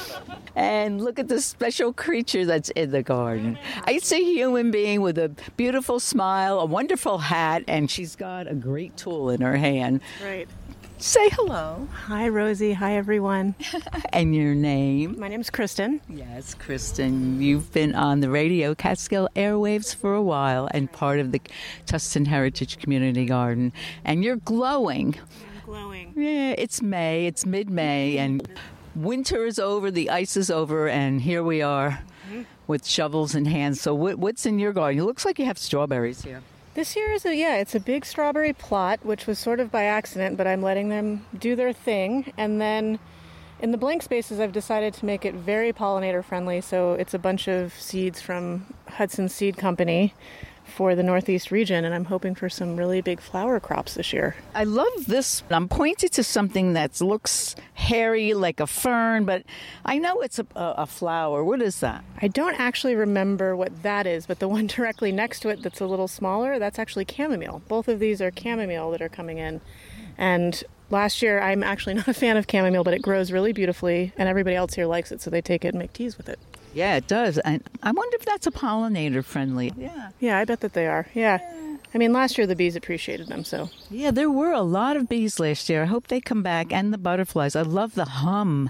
And look at the special creature that's in the garden. It's a human being with a beautiful smile, a wonderful hat, and she's got a great tool in her hand. Right. Say hello. Hi, Rosie. Hi, everyone. And your name? My name's Kristen. Yes, Kristen. You've been on the radio Catskill airwaves for a while and part of the Tustin Heritage Community Garden. And you're glowing. I'm glowing. Yeah, it's May. It's mid-May, and winter is over, the ice is over, and here we are with shovels in hand. So what's in your garden? It looks like you have strawberries here. This year it's a big strawberry plot, which was sort of by accident, but I'm letting them do their thing. And then in the blank spaces, I've decided to make it very pollinator friendly. So it's a bunch of seeds from Hudson Seed Company for the Northeast region, and I'm hoping for some really big flower crops this year. I love this. I'm pointing to something that looks hairy like a fern, but I know it's a flower. What is that? I don't actually remember what that is, but the one directly next to it that's a little smaller, that's actually chamomile. Both of these are chamomile that are coming in. And last year, I'm actually not a fan of chamomile, but it grows really beautifully, and everybody else here likes it, so they take it and make teas with it. Yeah, it does. And I wonder if that's a pollinator friendly. Yeah, I bet that they are. Yeah. I mean, last year the bees appreciated them, so. Yeah, there were a lot of bees last year. I hope they come back, and the butterflies. I love the hum.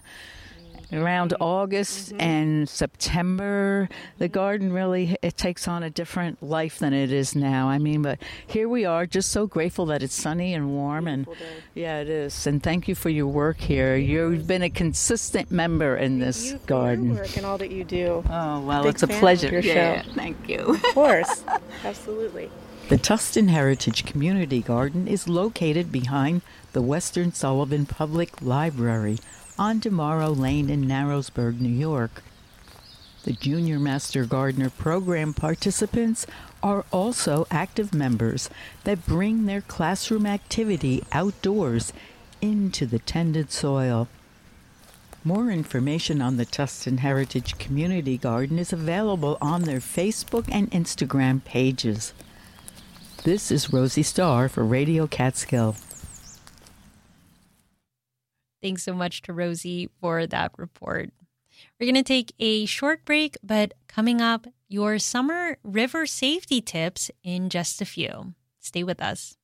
Around August and September, the garden really, it takes on a different life than it is now. I mean, but here we are, just so grateful that it's sunny and warm. And yeah, it is. And thank you for your work here. You've been a consistent member in this garden. Your work and all that you do. Oh, well, Big it's a fan pleasure. of your Yeah, show. thank you. Of course. Absolutely. The Tustin Heritage Community Garden is located behind the Western Sullivan Public Library on Tomorrow Lane in Narrowsburg, New York. The Junior Master Gardener Program participants are also active members that bring their classroom activity outdoors into the tended soil. More information on the Tustin Heritage Community Garden is available on their Facebook and Instagram pages. This is Rosie Starr for Radio Catskill. Thanks so much to Rosie for that report. We're going to take a short break, but coming up, your summer river safety tips in just a few. Stay with us.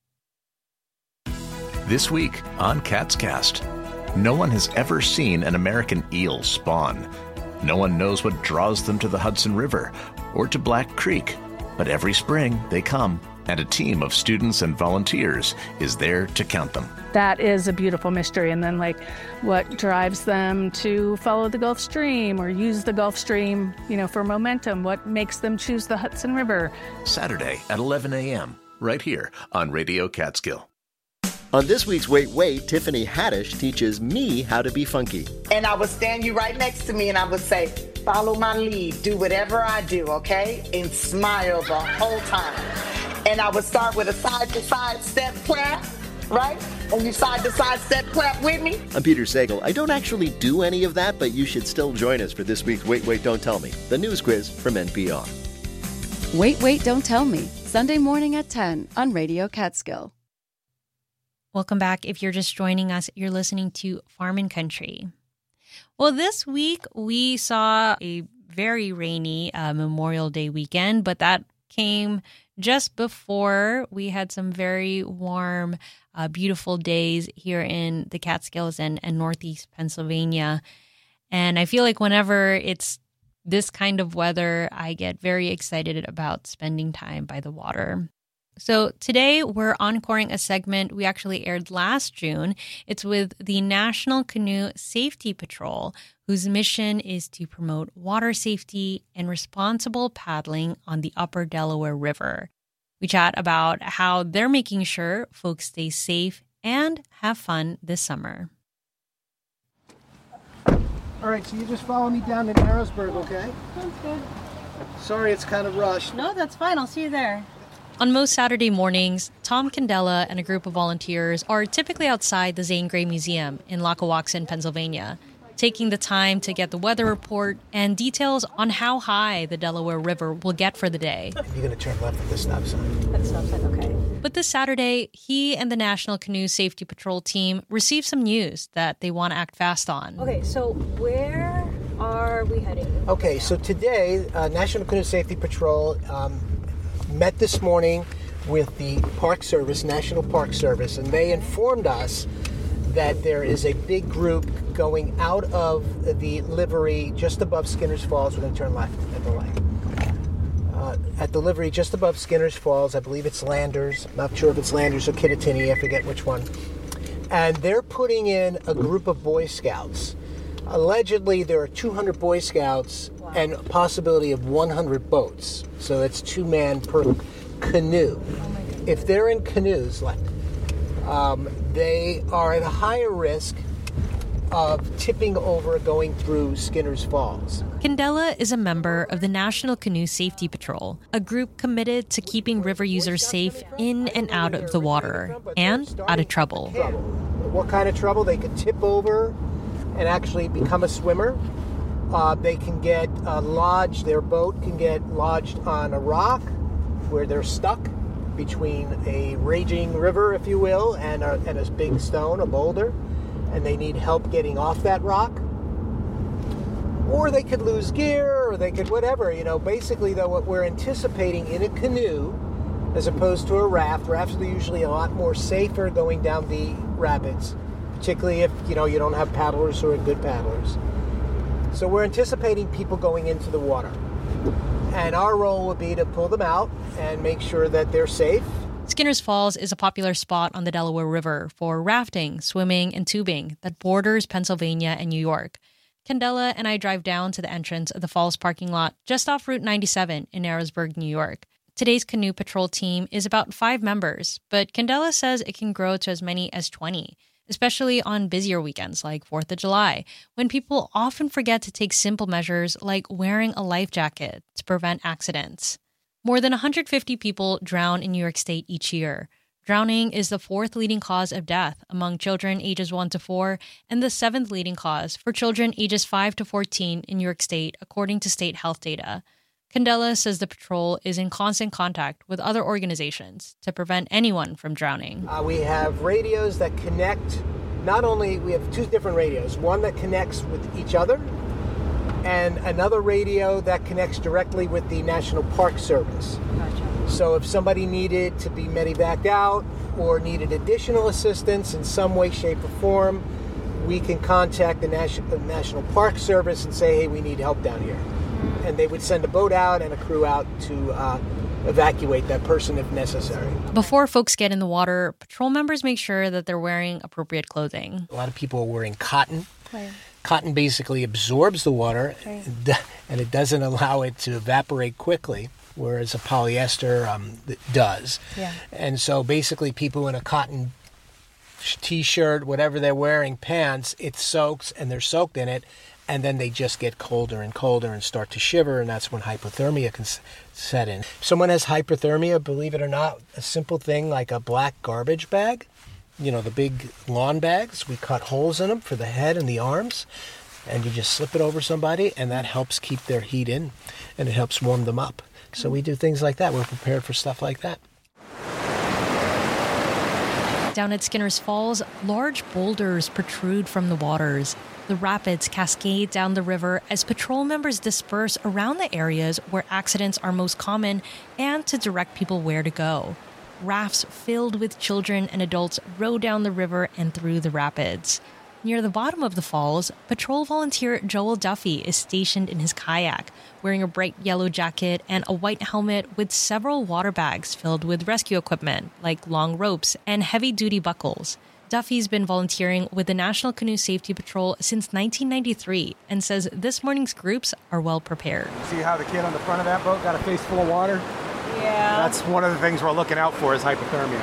This week on Catscast, no one has ever seen an American eel spawn. No one knows what draws them to the Hudson River or to Black Creek, but every spring they come, and a team of students and volunteers is there to count them. That is a beautiful mystery. And then, what drives them to follow the Gulf Stream or use the Gulf Stream, for momentum? What makes them choose the Hudson River? Saturday at 11 a.m., right here on Radio Catskill. On this week's Wait, Tiffany Haddish teaches me how to be funky. And I would stand you right next to me and I would say, follow my lead, do whatever I do, okay? And smile the whole time. And I would start with a side-to-side step clap, right? And you side-to-side step clap with me. I'm Peter Sagal. I don't actually do any of that, but you should still join us for this week's Wait, Don't Tell Me, the news quiz from NPR. Wait, Don't Tell Me, Sunday morning at 10 on Radio Catskill. Welcome back. If you're just joining us, you're listening to Farm and Country. Well, this week we saw a very rainy Memorial Day weekend, but that came just before we had some very warm, beautiful days here in the Catskills and Northeast Pennsylvania. And I feel like whenever it's this kind of weather, I get very excited about spending time by the water. So today we're encoring a segment we actually aired last June. It's with the National Canoe Safety Patrol, whose mission is to promote water safety and responsible paddling on the Upper Delaware River. We chat about how they're making sure folks stay safe and have fun this summer. All right, so you just follow me down to Narrowsburg, okay? Sounds good. Sorry, it's kind of rushed. No, that's fine. I'll see you there. On most Saturday mornings, Tom Candela and a group of volunteers are typically outside the Zane Grey Museum in Lackawaxen, Pennsylvania, taking the time to get the weather report and details on how high the Delaware River will get for the day. You're going to turn left at the stop sign. At the stop sign, okay. But this Saturday, he and the National Canoe Safety Patrol team received some news that they want to act fast on. Okay, so where are we heading? Okay, so today, National Canoe Safety Patrol met this morning with the Park Service, National Park Service, and they informed us that there is a big group going out of the livery just above Skinner's Falls. We're going to turn left at the light. At the livery just above Skinner's Falls, I believe it's Landers. I'm not sure if it's Landers or Kittatinny, I forget which one. And they're putting in a group of Boy Scouts. Allegedly, there are 200 Boy Scouts and a possibility of 100 boats. So that's 2 men per canoe. If they're in canoes, they are at a higher risk of tipping over going through Skinner's Falls. Candela is a member of the National Canoe Safety Patrol, a group committed to keeping river users safe in and out of the water and out of trouble. What kind of trouble? They could tip over and actually become a swimmer. They can get lodged, their boat can get lodged on a rock where they're stuck between a raging river, if you will, and a big stone, a boulder, and they need help getting off that rock. Or they could lose gear, or they could whatever. Basically, though, what we're anticipating in a canoe, as opposed to a raft, rafts are usually a lot more safer going down the rapids, particularly if, you don't have paddlers who are good paddlers. So we're anticipating people going into the water. And our role would be to pull them out and make sure that they're safe. Skinner's Falls is a popular spot on the Delaware River for rafting, swimming, and tubing that borders Pennsylvania and New York. Candela and I drive down to the entrance of the falls parking lot just off Route 97 in Narrowsburg, New York. Today's canoe patrol team is about 5 members, but Candela says it can grow to as many as 20, especially on busier weekends like 4th of July, when people often forget to take simple measures like wearing a life jacket to prevent accidents. More than 150 people drown in New York State each year. Drowning is the 4th leading cause of death among children ages 1 to 4 and the 7th leading cause for children ages 5 to 14 in New York State, according to state health data. Candela says the patrol is in constant contact with other organizations to prevent anyone from drowning. We have radios that connect, we have 2 different radios, one that connects with each other, and another radio that connects directly with the National Park Service. Gotcha. So if somebody needed to be medevaced out or needed additional assistance in some way, shape, or form, we can contact the National Park Service and say, hey, we need help down here. And they would send a boat out and a crew out to evacuate that person if necessary. Before folks get in the water, patrol members make sure that they're wearing appropriate clothing. A lot of people are wearing cotton. Right. Cotton basically absorbs the water, right, and it doesn't allow it to evaporate quickly, whereas a polyester does. Yeah. And so basically people in a cotton t-shirt, whatever they're wearing, pants, it soaks and they're soaked in it, and then they just get colder and colder and start to shiver, and that's when hypothermia can set in. If someone has hypothermia, believe it or not, a simple thing like a black garbage bag, the big lawn bags, we cut holes in them for the head and the arms, and you just slip it over somebody, and that helps keep their heat in, and it helps warm them up. So we do things like that. We're prepared for stuff like that. Down at Skinner's Falls, large boulders protrude from the waters. The rapids cascade down the river as patrol members disperse around the areas where accidents are most common and to direct people where to go. Rafts filled with children and adults row down the river and through the rapids. Near the bottom of the falls, patrol volunteer Joel Duffy is stationed in his kayak, wearing a bright yellow jacket and a white helmet with several water bags filled with rescue equipment, like long ropes and heavy-duty buckles. Duffy's been volunteering with the National Canoe Safety Patrol since 1993 and says this morning's groups are well prepared. See how the kid on the front of that boat got a face full of water? Yeah. That's one of the things we're looking out for is hypothermia.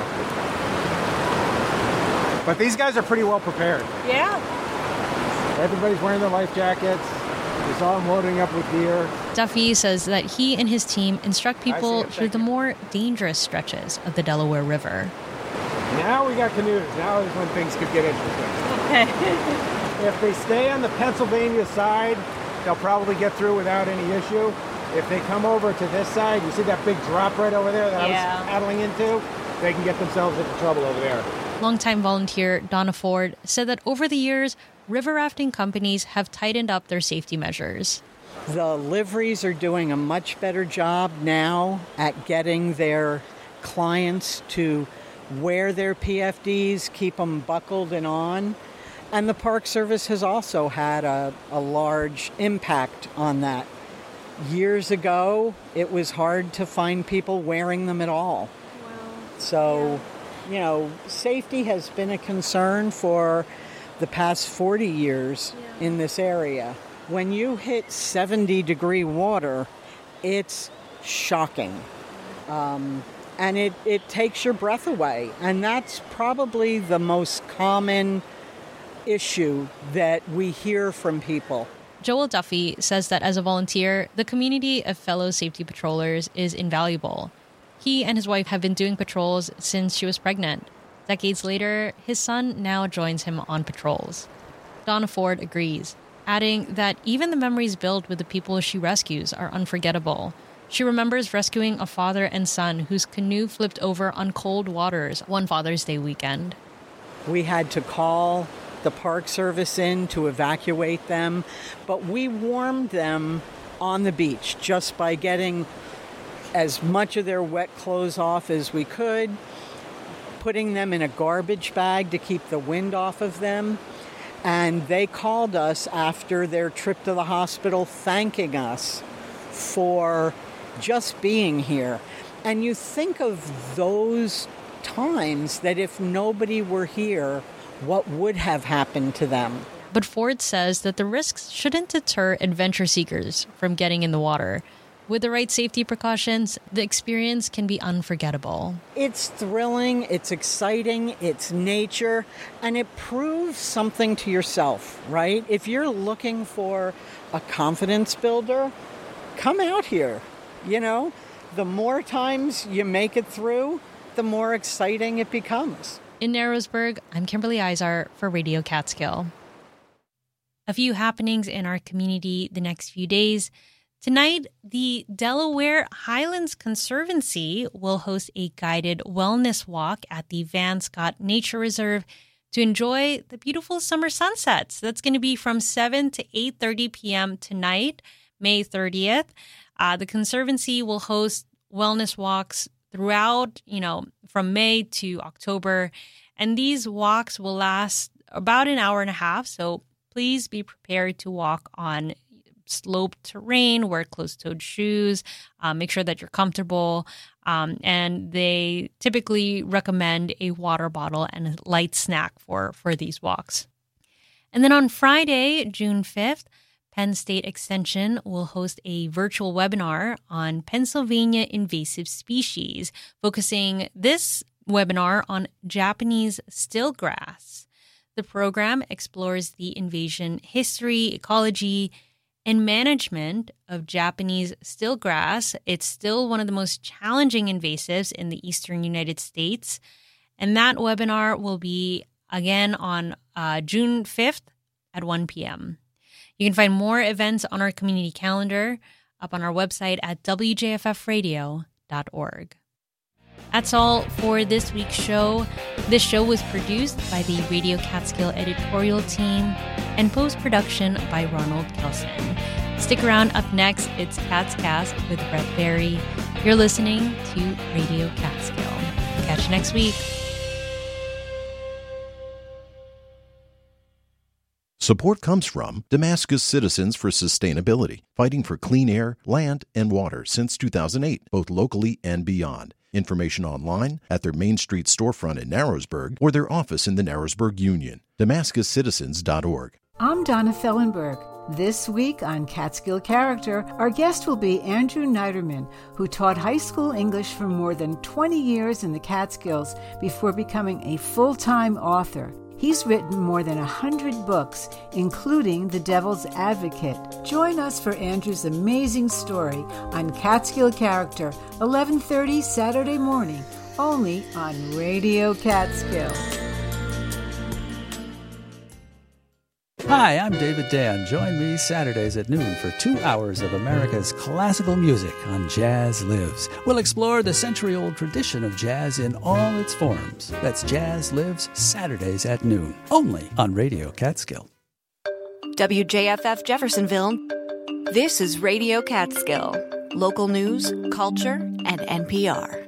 But these guys are pretty well prepared. Yeah. Everybody's wearing their life jackets. We saw them loading up with gear. Duffy says that he and his team instruct people through the more dangerous stretches of the Delaware River. Now we got canoes. Now is when things could get interesting. Okay. If they stay on the Pennsylvania side, they'll probably get through without any issue. If they come over to this side, you see that big drop right over there that I was paddling into? They can get themselves into trouble over there. Longtime volunteer Donna Ford said that over the years, river rafting companies have tightened up their safety measures. The liveries are doing a much better job now at getting their clients to wear their PFDs, keep them buckled and on. And the Park Service has also had a large impact on that. Years ago, it was hard to find people wearing them at all. Wow. So, safety has been a concern for the past 40 years in this area. When you hit 70-degree water, it's shocking. And it takes your breath away. And that's probably the most common issue that we hear from people. Joel Duffy says that as a volunteer, the community of fellow safety patrollers is invaluable. He and his wife have been doing patrols since she was pregnant. Decades later, his son now joins him on patrols. Donna Ford agrees, adding that even the memories built with the people she rescues are unforgettable. She remembers rescuing a father and son whose canoe flipped over on cold waters one Father's Day weekend. We had to call the Park Service in to evacuate them, but we warmed them on the beach just by getting as much of their wet clothes off as we could, putting them in a garbage bag to keep the wind off of them. And they called us after their trip to the hospital, thanking us for just being here. And you think of those times that if nobody were here, what would have happened to them? But Ford says that the risks shouldn't deter adventure seekers from getting in the water. With the right safety precautions, the experience can be unforgettable. It's thrilling, it's exciting, it's nature, and it proves something to yourself, right? If you're looking for a confidence builder, come out here. The more times you make it through, the more exciting it becomes. In Narrowsburg, I'm Kimberly Izar for Radio Catskill. A few happenings in our community the next few days. Tonight, the Delaware Highlands Conservancy will host a guided wellness walk at the Van Scott Nature Reserve to enjoy the beautiful summer sunsets. That's going to be from 7 to 8:30 p.m. tonight, May 30th. The Conservancy will host wellness walks throughout, from May to October. And these walks will last about an hour and a half. So please be prepared to walk on sloped terrain, wear closed-toed shoes, make sure that you're comfortable. And they typically recommend a water bottle and a light snack for these walks. And then on Friday, June 5th, Penn State Extension will host a virtual webinar on Pennsylvania invasive species, focusing this webinar on Japanese stilgrass. The program explores the invasion history, ecology, and management of Japanese stilgrass. It's still one of the most challenging invasives in the eastern United States. And that webinar will be again on June 5th at 1 p.m. You can find more events on our community calendar up on our website at wjffradio.org. That's all for this week's show. This show was produced by the Radio Catskill editorial team and post-production by Ronald Kelson. Stick around. Up next, it's Catscast with Brett Berry. You're listening to Radio Catskill. Catch you next week. Support comes from Damascus Citizens for Sustainability, fighting for clean air, land, and water since 2008, both locally and beyond. Information online at their Main Street storefront in Narrowsburg or their office in the Narrowsburg Union. DamascusCitizens.org. I'm Donna Fellenberg. This week on Catskill Character, our guest will be Andrew Niederman, who taught high school English for more than 20 years in the Catskills before becoming a full-time author. He's written more than 100 books, including The Devil's Advocate. Join us for Andrew's amazing story on Catskill Character, 11:30 Saturday morning, only on Radio Catskill. Hi, I'm David Dan. Join me Saturdays at noon for 2 hours of America's classical music on Jazz Lives. We'll explore the century-old tradition of jazz in all its forms. That's Jazz Lives, Saturdays at noon, only on Radio Catskill. WJFF Jeffersonville. This is Radio Catskill. Local news, culture, and NPR.